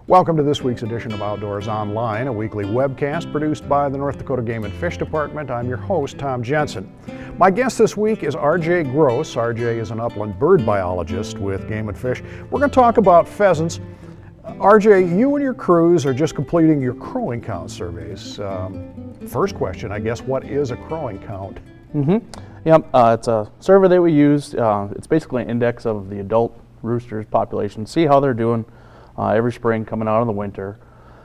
Welcome to this week's edition of Outdoors Online, a weekly webcast produced by the North Dakota Game and Fish Department. I'm your host, Tom Jensen. My guest this week is R.J. Gross. R.J. is an upland bird biologist with Game and Fish. We're going to talk about pheasants. R.J., you and your crews are just completing your crowing count surveys. First question, I guess, what is a crowing count? It's a survey that we use. It's basically an index of the adult roosters population, see how they're doing every spring coming out of the winter.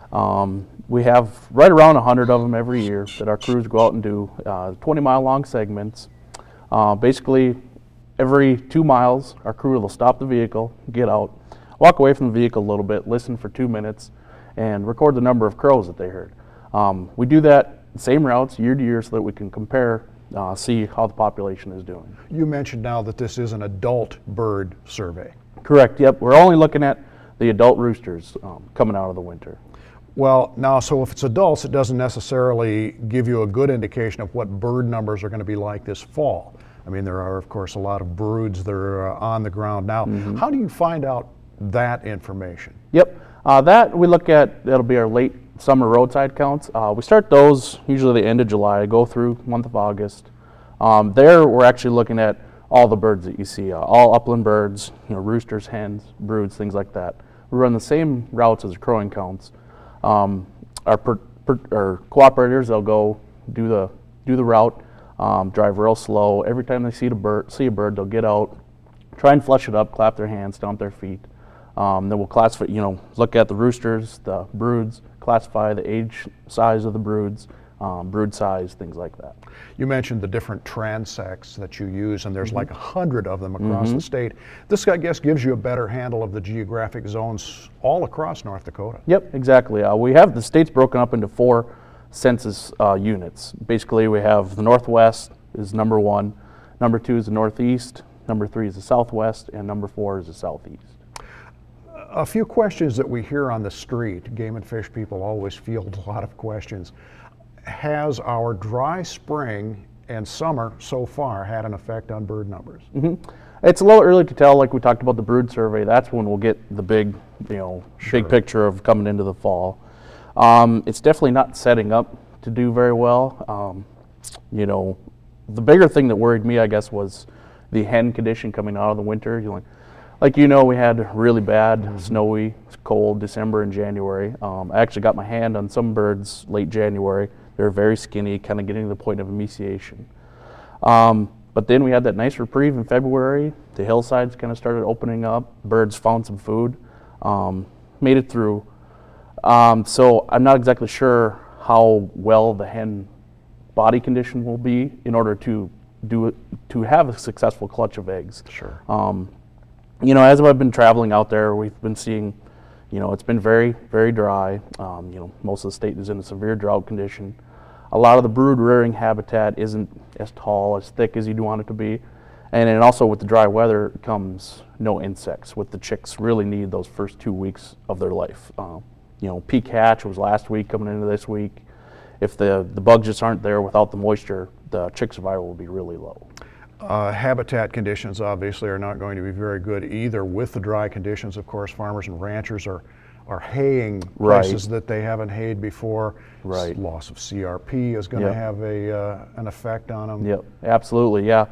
We have right around 100 of them every year that our crews go out and do 20-mile long segments. Basically, every 2 miles, our crew will stop the vehicle, get out, walk away from the vehicle a little bit, listen for 2 minutes, and record the number of crows that they heard. We do that same routes year to year so that we can compare, see how the population is doing. You mentioned now that this is an adult bird survey. Correct, yep. We're only looking at the adult roosters coming out of the winter. Well, now, so if it's adults, it doesn't necessarily give you a good indication of what bird numbers are going to be like this fall. I mean, there are, of course, a lot of broods that are on the ground now. How do you find out that information? Yep, that we look at, that'll be our late summer roadside counts. We start those usually the end of July, go through month of August. There we're actually looking at all the birds that you see, all upland birds, roosters, hens, broods, things like that. We run the same routes as the crowing counts. Our cooperators, they'll go do the route, drive real slow. Every time they see a bird, they'll get out, try and flush it up, clap their hands, stomp their feet. Then we'll classify, look at the roosters, the broods, classify the age size of the broods, brood size, things like that. You mentioned the different transects that you use, and there's like 100 of them across the state. This, I guess, gives you a better handle of the geographic zones all across North Dakota. Yep, exactly. We have the states broken up into 4 census units. Basically, we have the Northwest is number 1, number 2 is the Northeast, number 3 is the Southwest, and number 4 is the Southeast. A few questions that we hear on the street. Game and Fish people always field a lot of questions. Has our dry spring and summer so far had an effect on bird numbers? It's a little early to tell. Like we talked about the brood survey, that's when we'll get the big, big picture of coming into the fall. It's definitely not setting up to do very well. The bigger thing that worried me, I guess, was the hen condition coming out of the winter. We had really bad, snowy, cold December and January. I actually got my hand on some birds late January. They were very skinny, kind of getting to the point of emaciation. But then we had that nice reprieve in February. The hillsides kind of started opening up. Birds found some food, made it through. So I'm not exactly sure how well the hen body condition will be in order to have a successful clutch of eggs. Sure. As I've been traveling out there, we've been seeing, it's been very, very dry. Most of the state is in a severe drought condition. A lot of the brood rearing habitat isn't as tall, as thick as you'd want it to be. And then also with the dry weather comes no insects, with the chicks really need those first 2 weeks of their life. Peak hatch was last week coming into this week. If the bugs just aren't there without the moisture, the chick survival will be really low. Habitat conditions obviously are not going to be very good either. With the dry conditions, of course, farmers and ranchers are haying places that they haven't hayed before. Right. Loss of CRP is going to have an effect on them. Yep, absolutely, yeah.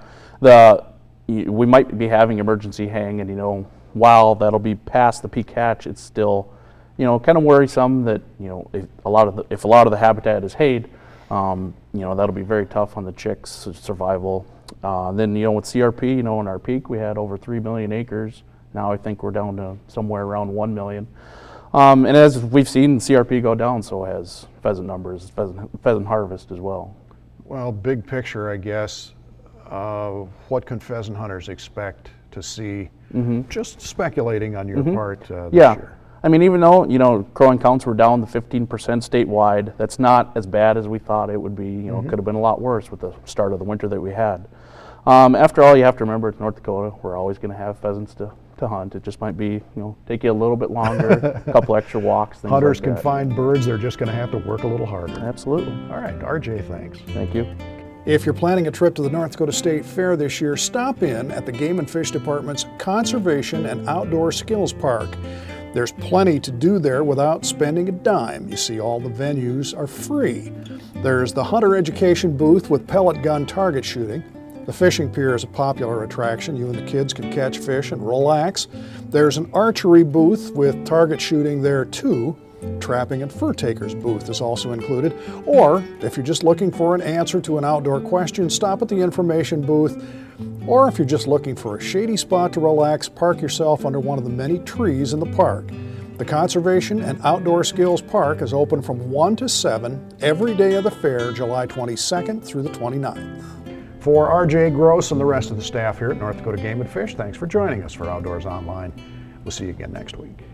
We might be having emergency haying, and while that'll be past the peak hatch, it's still, kind of worrisome that if a lot of the habitat is hayed, that'll be very tough on the chicks' survival. Then with CRP, in our peak we had over 3 million acres. Now I think we're down to somewhere around 1 million. And as we've seen CRP go down, so has pheasant numbers, pheasant harvest as well. Well, big picture, I guess, what can pheasant hunters expect to see? Just speculating on your part this year. I mean, even though, crowing counts were down to 15% statewide, that's not as bad as we thought it would be. It could have been a lot worse with the start of the winter that we had. After all, you have to remember it's North Dakota. We're always going to have pheasants to hunt. It just might be, take you a little bit longer, a couple extra walks. Hunters can find birds. They're just going to have to work a little harder. Absolutely. All right, RJ, thanks. Thank you. If you're planning a trip to the North Dakota State Fair this year, stop in at the Game and Fish Department's Conservation and Outdoor Skills Park. There's plenty to do there without spending a dime. You see, all the venues are free. There's the hunter education booth with pellet gun target shooting. The fishing pier is a popular attraction. You and the kids can catch fish and relax. There's an archery booth with target shooting there too. Trapping and fur takers booth is also included. Or if you're just looking for an answer to an outdoor question, stop at the information booth. Or if you're just looking for a shady spot to relax, park yourself under one of the many trees in the park. The Conservation and Outdoor Skills Park is open from 1 to 7 every day of the fair, July 22nd through the 29th. For RJ Gross and the rest of the staff here at North Dakota Game and Fish, thanks for joining us for Outdoors Online. We'll see you again next week.